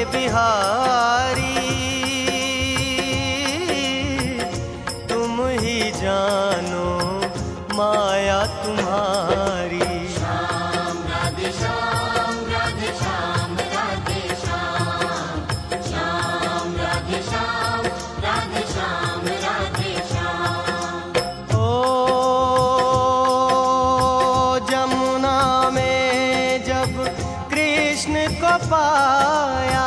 बिहारी, तुम ही जानो माया तुम्हारी। श्याम राधे श्याम राधे श्याम राधे श्याम, श्याम राधे श्याम राधे श्याम राधे श्याम। ओ जमुना में जब कृष्ण को पाया,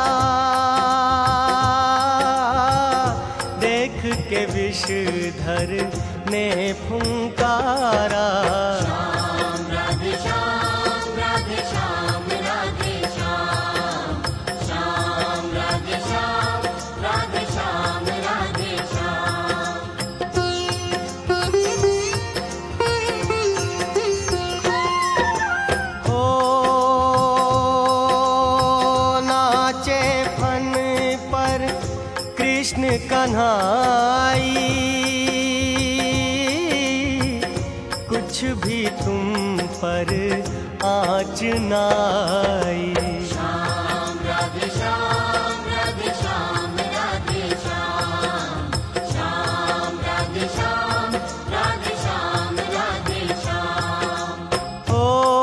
देख के विषधर ने फुंकारा। श्याम राधे श्याम राधे श्याम राधे श्याम, श्याम राधे श्याम राधे श्याम राधे श्याम। ओ नाचे फन पर कृष्ण कन्हाई, कुछ भी तुम पर आँच नाई। श्याम राधे श्याम राधे श्याम राधे श्याम, श्याम राधे श्याम राधे श्याम राधे श्याम। ओ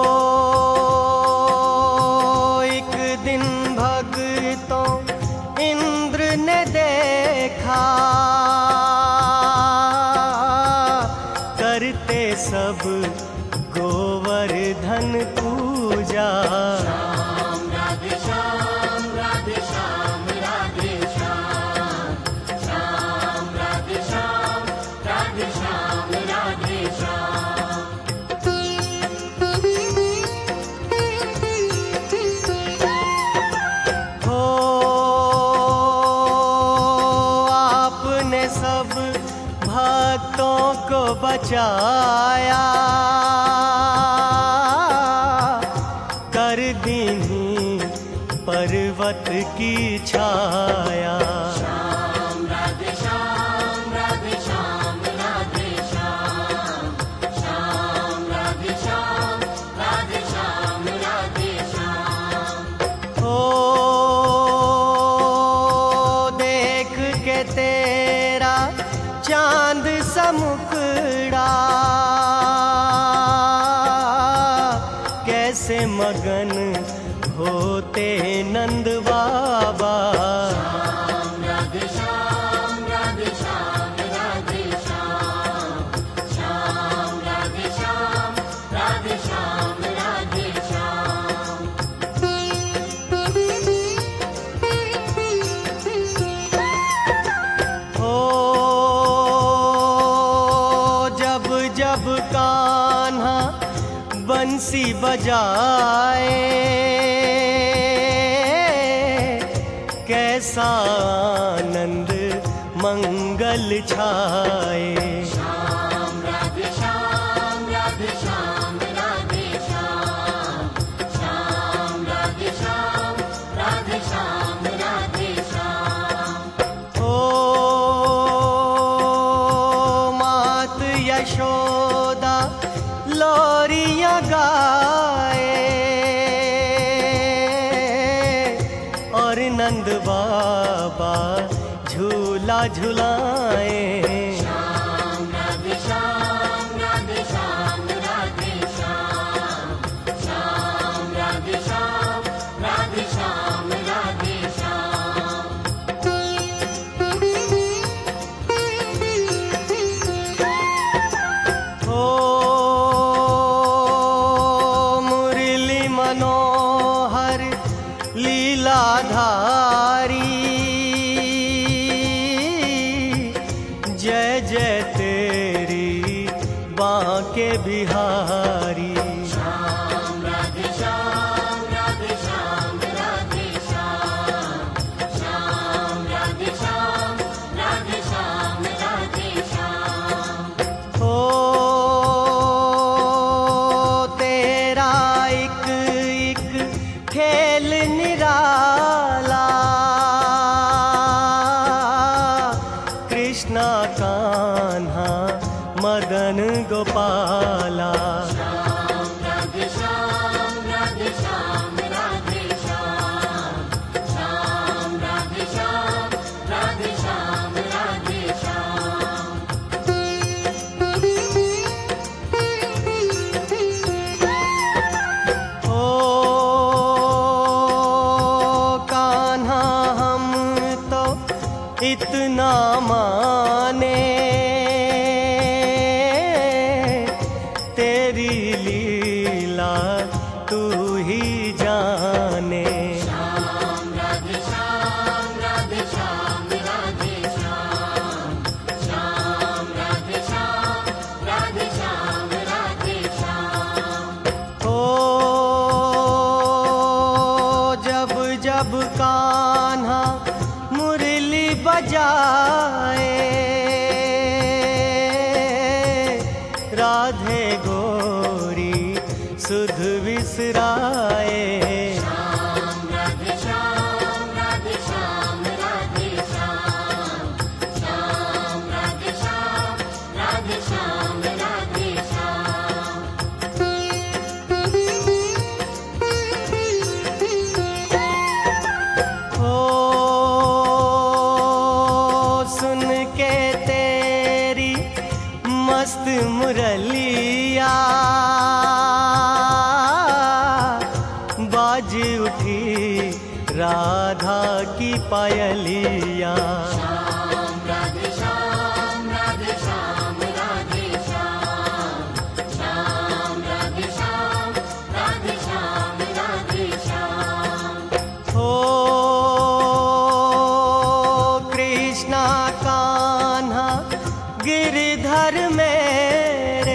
एक दिन भक्तों इंद्र ने देखा, करते सब गोवर्धन पूजा। श्याम राधे श्याम राधे श्याम राधे श्याम, श्याम राधे श्याम राधे श्याम राधे श्याम। हो आपने सब भक्तों को बचाया, कर दीनी पर्वत की छाया। श्याम राधे श्याम राधे श्याम राधे श्याम, श्याम राधे श्याम राधे श्याम राधे श्याम। ओ देख के तेरा चांद सा मुखड़ा, कैसे मगन होते नंद बाबा। श्याम राधे श्याम राधे श्याम राधे श्याम, श्याम राधे श्याम राधे श्याम राधे श्याम। हो जब जब कान्हा बंसी बजाए, कैसा आनंद मंगल छाए। श्याम राधे श्याम राधे श्याम राधे श्याम, श्याम राधे श्याम राधे श्याम राधे श्याम। ओ मात यशोदा लोरियां गाए, और नंद बाबा झूला झुलाए। श्याम राधे श्याम राधे श्याम राधे श्याम, श्याम राधे श्याम राधे श्याम राधे श्याम। ओ मुरली मनोहर लीलाधारी, जब कान्हा मुरली बजाए, राधे गोरी सुध विसराए। श्याम राधे श्याम राधे श्याम राधे श्याम, श्याम राधे श्याम राधे श्याम राधे श्याम। सुन के तेरी मस्त मुरलिया, बाज उठी राधा की पायलिया। श्याम राधे श्याम राधे श्याम राधे श्याम, श्याम राधे श्याम राधे श्याम राधे श्याम। हो कृष्णा कान्हा गिरधर मेरे,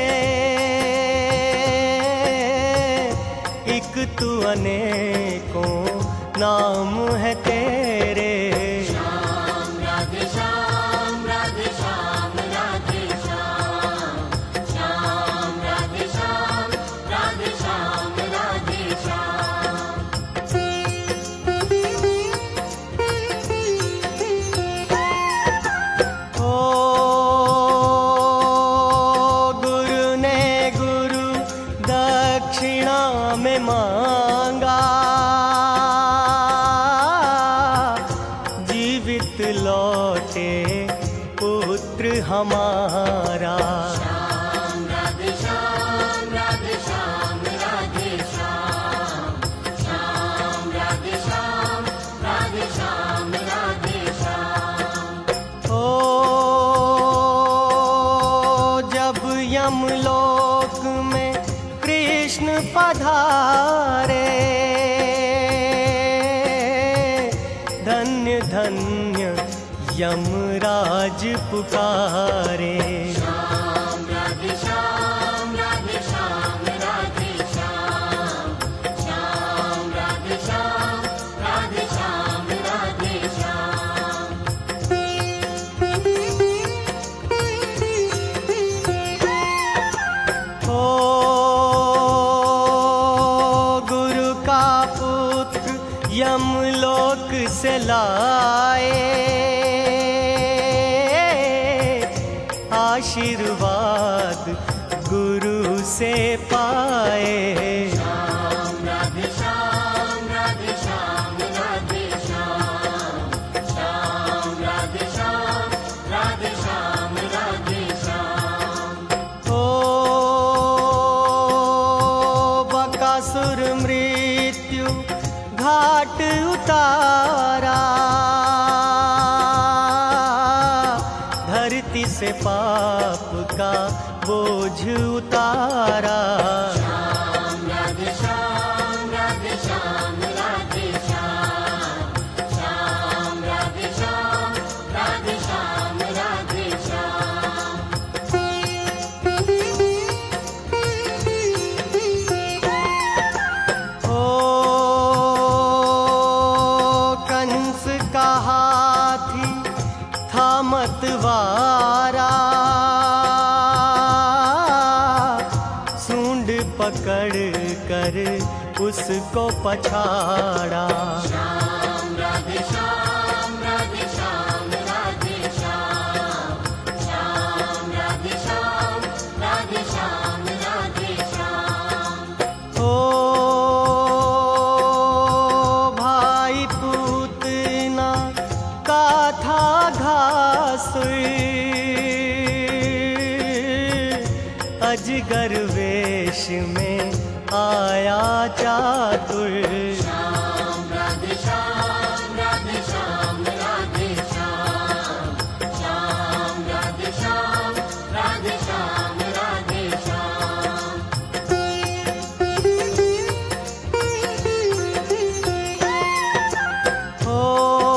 एक तू अनेकों नाम है तेरे। श्याम राधे श्याम राधे श्याम राधे श्याम, श्याम राधे श्याम राधे श्याम राधे श्याम। ओ गुरु ने गुरु दक्षिणा में मांगा, जीवित लौटे पुत्र हमारा। श्याम राधे श्याम राधे श्याम राधे श्याम, श्याम राधे श्याम राधे श्याम राधे श्याम। ओ जब यमलोक में कृष्ण पधारे, धन्य धन्य यमराज पुकारे। श्याम राधे श्याम राधे श्याम राधे श्याम, श्याम राधे श्याम राधे श्याम राधे श्याम। ओ गुरु का पुत्र यमलोक से लाए, आशीर्वाद गुरु से पाए। श्याम राधे श्याम राधे श्याम राधे श्याम, श्याम राधे श्याम राधे श्याम राधे श्याम। ओ बकासुर मृत्यु घाट उतारा, धरती से पाप का बोझ उतारा। श्याम राधे श्याम राधे श्याम राधे श्याम, श्याम राधे श्याम राधे श्याम राधे श्याम। ओ कंस का हाथी था मतवारा, सूंड पकड़ कर उसको पछाड़ा। श्याम राधे श्याम राधे श्याम राधे श्याम, श्याम राधे श्याम राधे श्याम राधे श्याम। ओ भाई पूतना का था घासुर, अजगर वेश में आया चातुर। श्याम राधे श्याम राधे श्याम राधे श्याम, श्याम राधे श्याम राधे श्याम राधे श्याम। ओ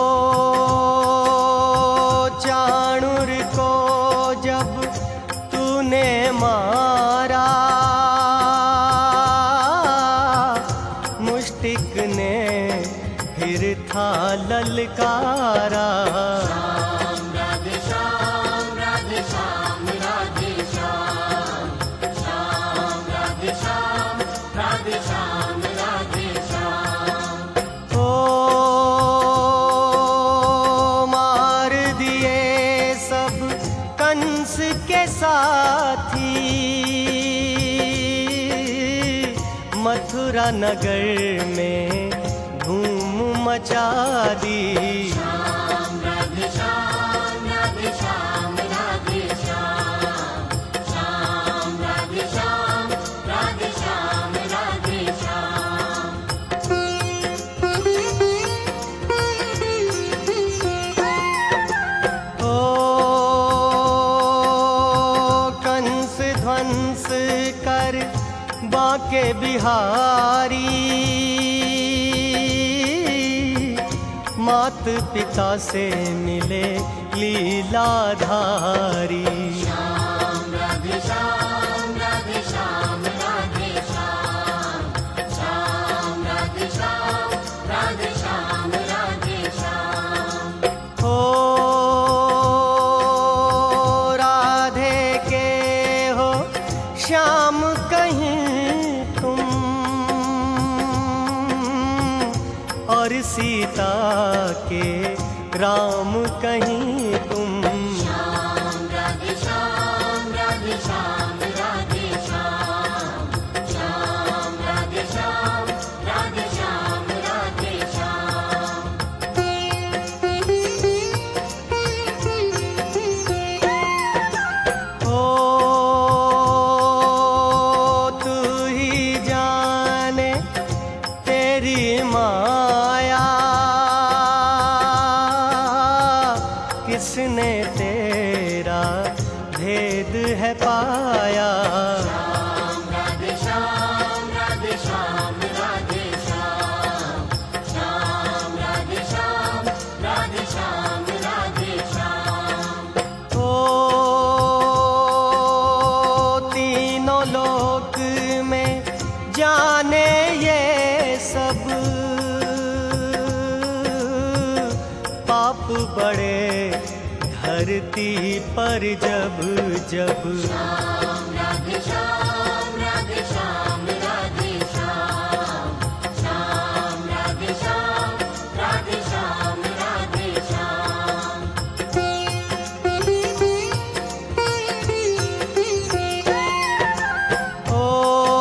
चाणूर को जब तूने मारा, मुष्टिक ने फिर था ललकारा। श्याम राधे श्याम राधे श्याम राधे श्याम, श्याम राधे श्याम राधे श्याम राधे श्याम। ओ मार दिए सब कंस के साथी, मथुरा नगर में धूम मचा दी। श्याम राधे श्याम राधे श्याम राधे श्याम, श्याम राधे श्याम राधे श्याम राधे श्याम। ओ कंस ध्वंस कर बांके बिहारी, मात पिता से मिले लीलाधारी। श्याम राधे श्याम राधे श्याम राधे श्याम, श्याम राधे श्याम राधे श्याम राधे श्याम। ओ राधे के हो श्याम कहीं तुम, और सीता के राम कहीं तुम। श्याम राधे श्याम राधे श्याम राधे श्याम, श्याम राधे श्याम राधे श्याम राधे श्याम। ओ तू ही जाने तेरी माया, किसने तेरा भेद है पाया। श्याम राधे श्याम राधे श्याम राधे श्याम, श्याम राधे श्याम राधे श्याम राधे श्याम। ओ तीनों लोक में जाने ये सब, पाप बड़े धरती पर जब जब। श्याम राधे श्याम राधे श्याम राधे श्याम, श्याम राधे श्याम राधे श्याम राधे श्याम। ओ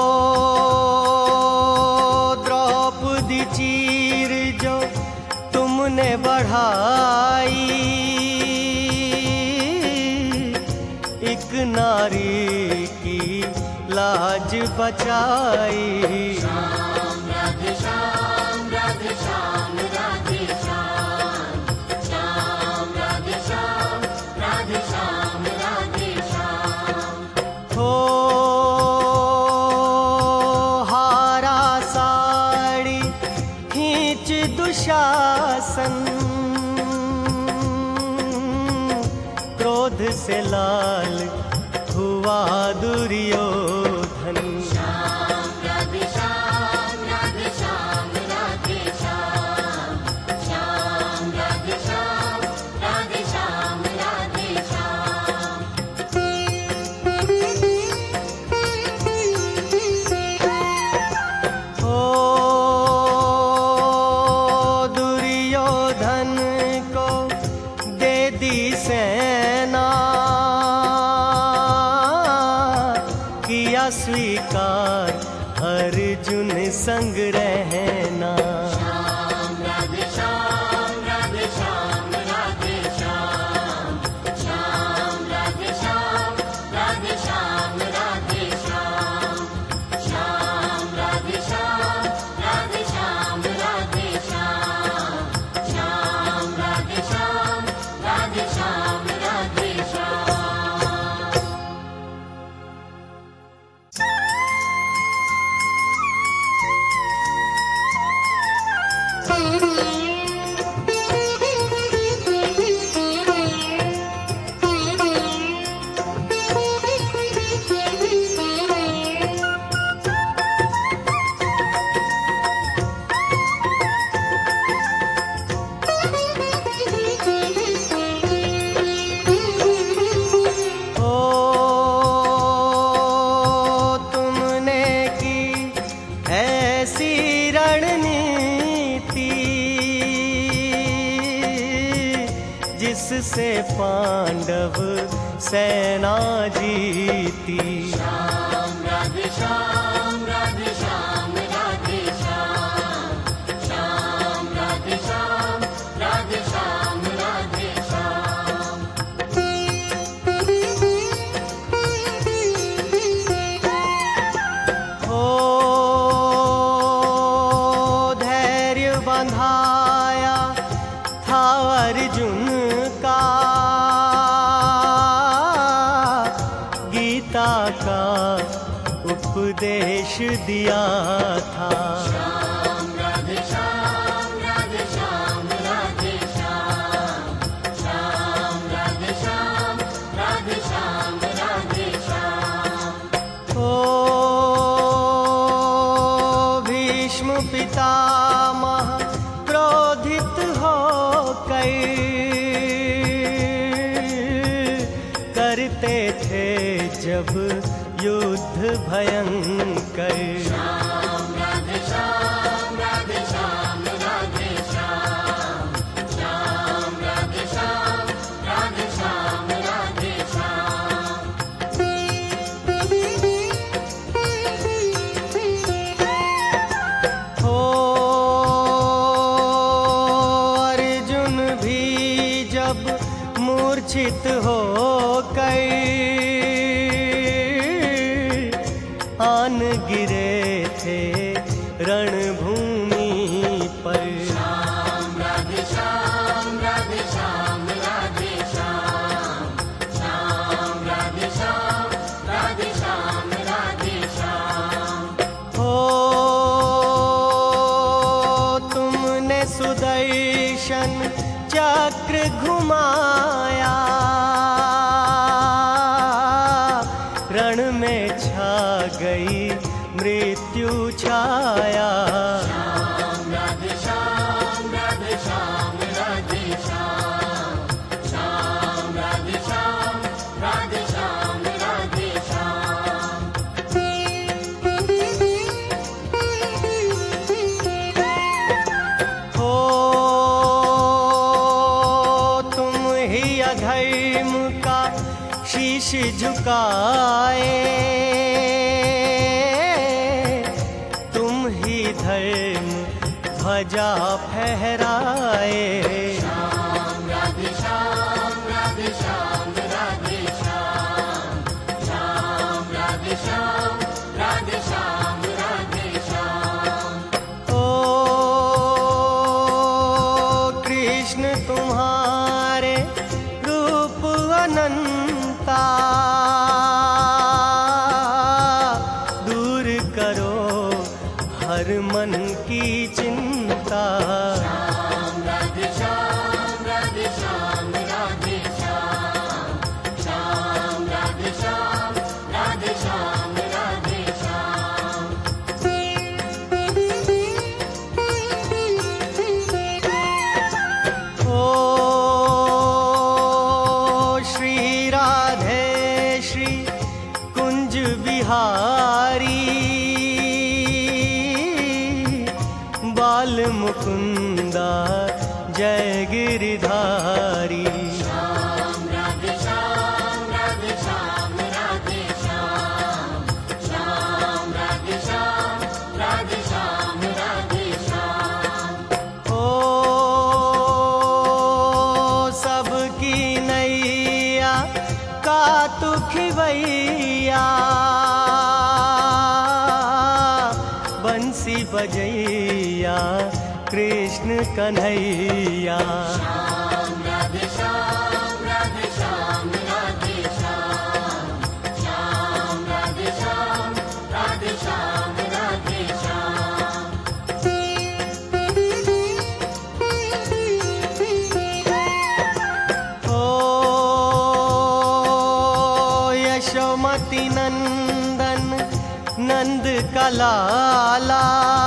द्रौपदी चीर जो तुमने बढ़ाई, एक नारी की लाज बचाई। श्याम राधे श्याम राधे श्याम राधे श्याम, श्याम राधे श्याम राधे श्याम राधे श्याम। हो हारा साड़ी खींच दुशासन, क्रोध से लाल हुआ दुर्योधन। श्याम राधे श्याम राधे श्याम राधे श्याम, श्याम राधे श्याम राधे श्याम राधे श्याम। ओ दुर्योधन को दे दी सेना, किया स्वीकार अर्जुन संग रहना। श्याम राधे श्याम राधे श्याम राधे श्याम, श्याम राधे श्याम राधे श्याम राधे श्याम, श्याम राधे श्याम राधे श्याम राधे श्याम, श्याम राधे श्याम राधे श्याम राधे श्याम। ऐसी रणनीति जिससे पांडव सेना जीती। श्याम राधे श्याम राधे श्याम राधे श्याम, श्याम राधे श्याम राधे श्याम राधे श्याम। हो धैर्य बंधाया था अर्जुन का, गीता का उपदेश दिया था। श्याम राधे श्याम राधे श्याम राधे श्याम, श्याम राधे श्याम राधे श्याम राधे श्याम। ओ भीष्म पितामह क्रोधित होकर करते थे जब युद्ध भयंकर। श्याम राधे श्याम राधे श्याम राधे श्याम, श्याम राधे श्याम राधे श्याम राधे श्याम। हो अर्जुन भी जब मूर्छित हो गए, आन गिरे थे रणभूमि पर। श्याम राधे श्याम राधे श्याम राधे श्याम, श्याम राधे श्याम राधे श्याम राधे श्याम। हो तुमने सुदर्शन चक्र घुमाया, रण में छा गई मृत्यु छाया। श्याम राधे श्याम राधे श्याम राधे श्याम, श्याम राधे श्याम राधे श्याम राधे श्याम। हो तुम ही अधर्म का शीश झुकाए, तुम ही धर्म ध्वजा फहराए। श्याम राधे श्याम राधे श्याम राधे श्याम, श्याम राधे श्याम राधे श्याम राधे श्याम। ओ कृष्ण तुम्हारे रूप अनंता, दूर करो हर मन की चिंता। श्याम राधे श्याम राधे श्याम राधे श्याम, श्याम राधे श्याम राधे श्याम राधे श्याम। ओ श्री राधे श्री कुंज बिहारी, बाल मुकुंदा जय गिरिधारी। श्याम राधे श्याम राधे श्याम राधे श्याम, श्याम राधे श्याम राधे श्याम राधे श्याम। ओ सबकी नैया का तू खिवैया, बंसी बजैया कृष्ण कन्हैया। श्याम राधे श्याम राधे श्याम राधे श्याम, श्याम राधे श्याम राधे श्याम राधे श्याम। ओ यशोमती नंदन नंद का लाला,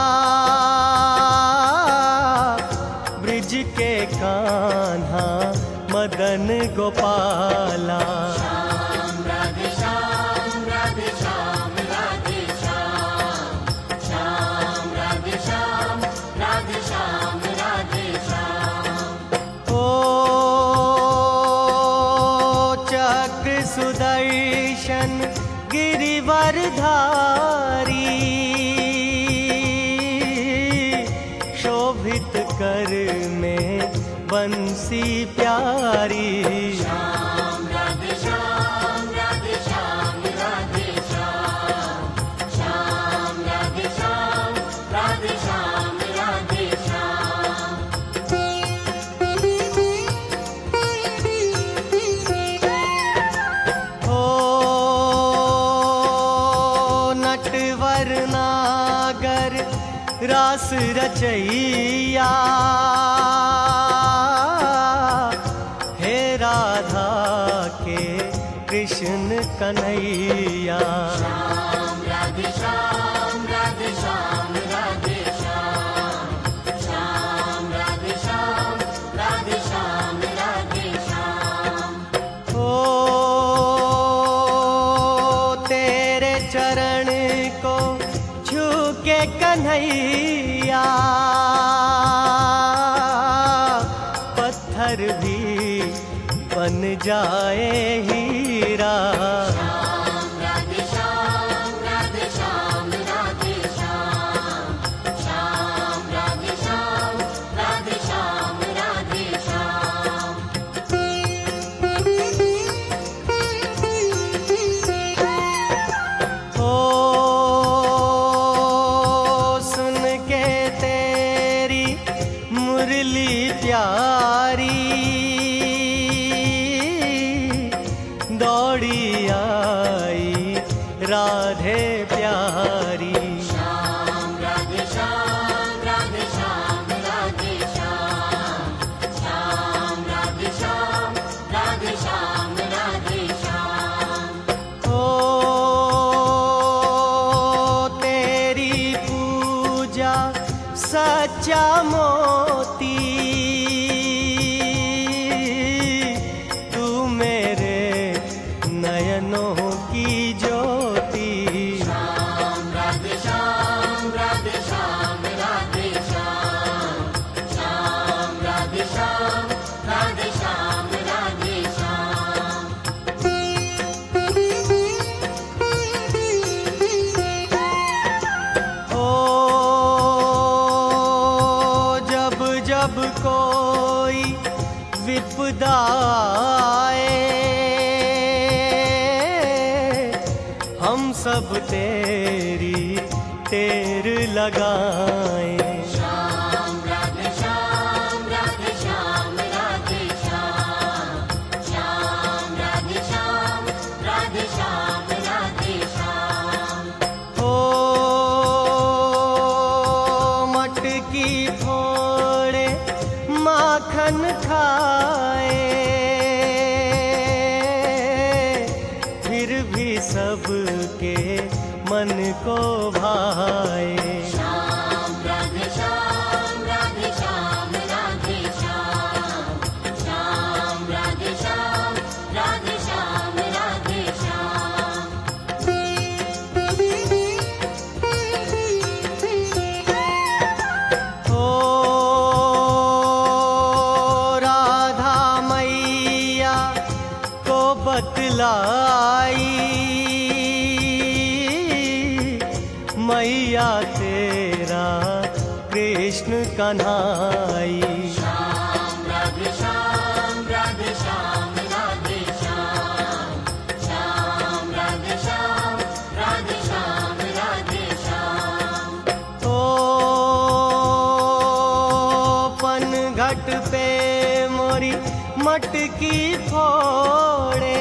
ब्रिज के कान्हा मदन गोपाला। श्याम राधे श्याम राधे श्याम राधे श्याम, श्याम राधे बंसी प्यारी। श्याम राधे श्याम राधे श्याम राधे श्याम, श्याम राधे श्याम राधे श्याम राधे श्याम। ओ नटवर नागर रास रचैया, हे राधा के कृष्ण कन्हैया। श्याम राधे श्याम राधे श्याम राधे श्याम, श्याम राधे श्याम राधे श्याम राधे श्याम। ओ तेरे चरण को छू के कन्हैया, पत्थर भी बन जाए हीरा। श्याम राधे श्याम राधे श्याम राधे श्याम, श्याम राधे श्याम राधे श्याम राधे श्याम। ओ सुन के तेरी मुरली प्यारी, दौड़ी आई राधे प्यारी। श्याम राधे श्याम राधे श्याम राधे श्याम, श्याम राधे श्याम राधे श्याम राधे श्याम। ओ तेरी पूजा सच्चा मोती, तू मेरे नयनों की ज्योति। श्याम राधे श्याम राधे श्याम राधे श्याम, श्याम राधे श्याम राधे श्याम राधे श्याम। ओ जब जब कोई विपदा आए, हम सब तेरी तेर लगाएं। श्याम राधे श्याम राधे श्याम राधे श्याम, श्याम राधे श्याम राधे श्याम राधे श्याम। ओ मटकी फोड़े माखन खाए, फिर भी सबके मन को भाए। श्याम राधे श्याम राधे श्याम राधे श्याम, श्याम राधे श्याम राधे श्याम राधे श्याम। ओ राधा मैया को बतलाई, मैया तेरा कृष्ण कन्हाई। श्याम राधे श्याम राधे श्याम राधे श्याम, श्याम राधे श्याम राधे श्याम राधे श्याम। ओ पनघट पे मोरी मटकी फोड़े,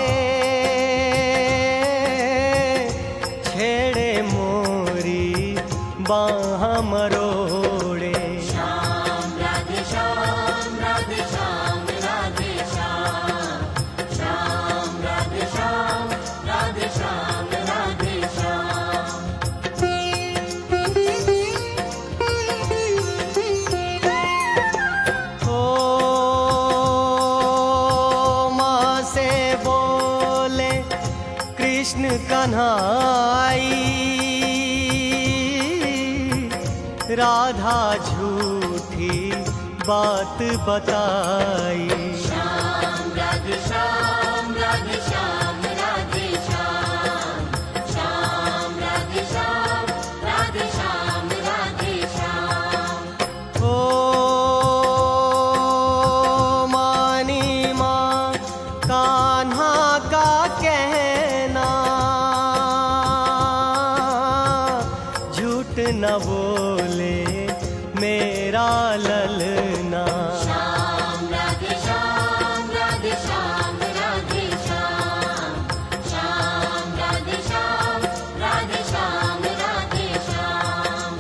छेड़े मोरी बाह मरोड़े। श्याम राधे श्याम राधे श्याम राधे श्याम, श्याम राधे श्याम राधे श्याम राधे श्याम। ओ माँ से बोले कृष्ण कन्हाई, राधा झूठी बात बताई। श्याम राधे श्याम राधे श्याम राधे श्याम, श्याम राधे श्याम राधे श्याम राधे श्याम। ओ मेरा ललना। श्याम राधे श्याम राधे श्याम राधे श्याम, श्याम राधे श्याम राधे श्याम राधे श्याम।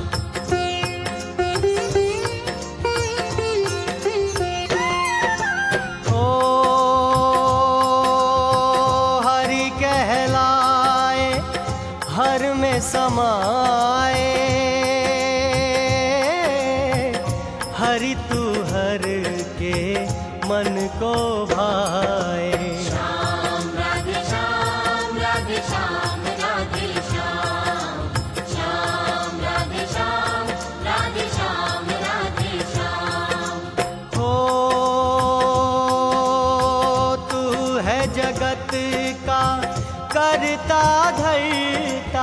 ओ हरि कहलाए हर में समाए, हरि तू हर के मन को भाए। श्याम राधे श्याम राधे श्याम राधे श्याम, श्याम राधे श्याम राधे श्याम राधे श्याम। हो तू है जगत का करता धरता,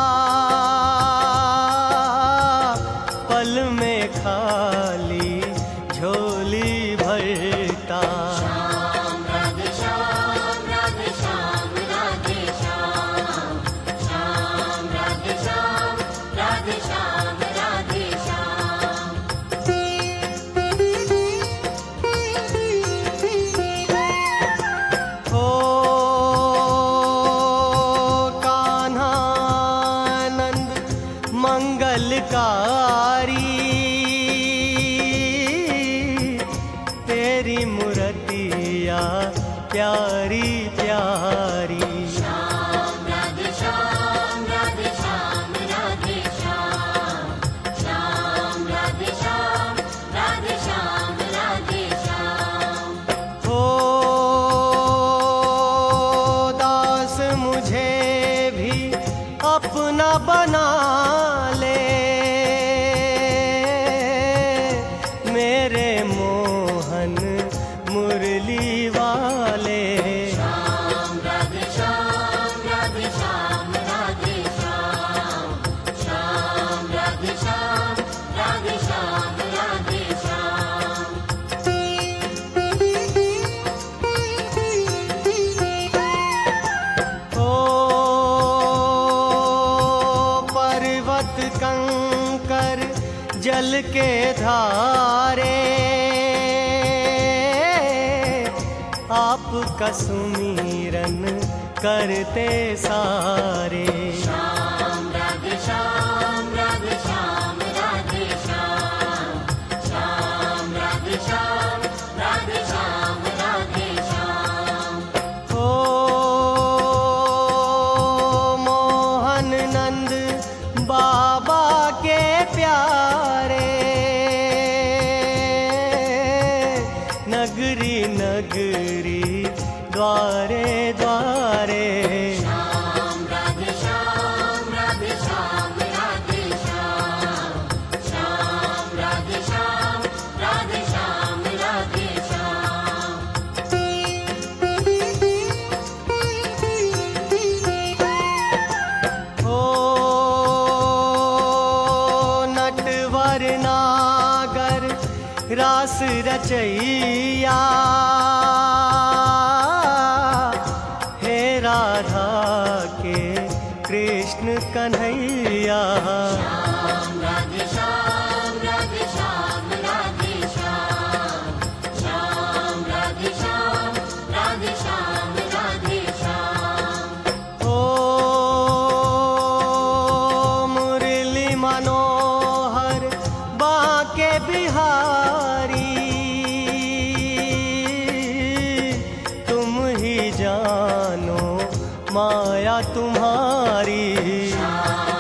पल में खाली झोली भरता। श्याम राधे श्याम राधे श्याम राधे श्याम, श्याम राधे श्याम राधे श्याम राधे श्याम। हो कान्हानंद मंगलकारी, तेरी मूर्तिया प्यारी प्यारी। श्याम राधे श्याम राधे श्याम राधे श्याम, श्याम राधे श्याम राधे श्याम राधे श्याम। हो दास मुझे भी अपना बना ले, मेरे मोहन मुरली वाले। श्याम राधे श्याम राधे श्याम राधे श्याम, श्याम राधे श्याम राधे श्याम राधे श्याम। ओ पर्वत कंकर जल के धारे, आपका सुमिरन करते सारे। श्याम राधे श्याम राधे श्याम राधे श्याम, श्याम राधे श्याम राधे श्याम राधे श्याम। ओ मोहन नंद बाबा के प्यारे, नगरी नगरी द्वारे द्वारे। श्याम राधे श्याम राधे श्याम राधे श्याम, श्याम राधे श्याम राधे श्याम राधे श्याम। ओ नटवर नागर रास रचैया, हे राधा के कृष्ण कन्हैया। श्याम राधे श्याम राधे श्याम राधे श्याम, श्याम राधे श्याम राधे श्याम राधे श्याम। ओ मुरली मनोहर बांके बिहारी, तुम ही जानो माया तुम्हारी। श्याम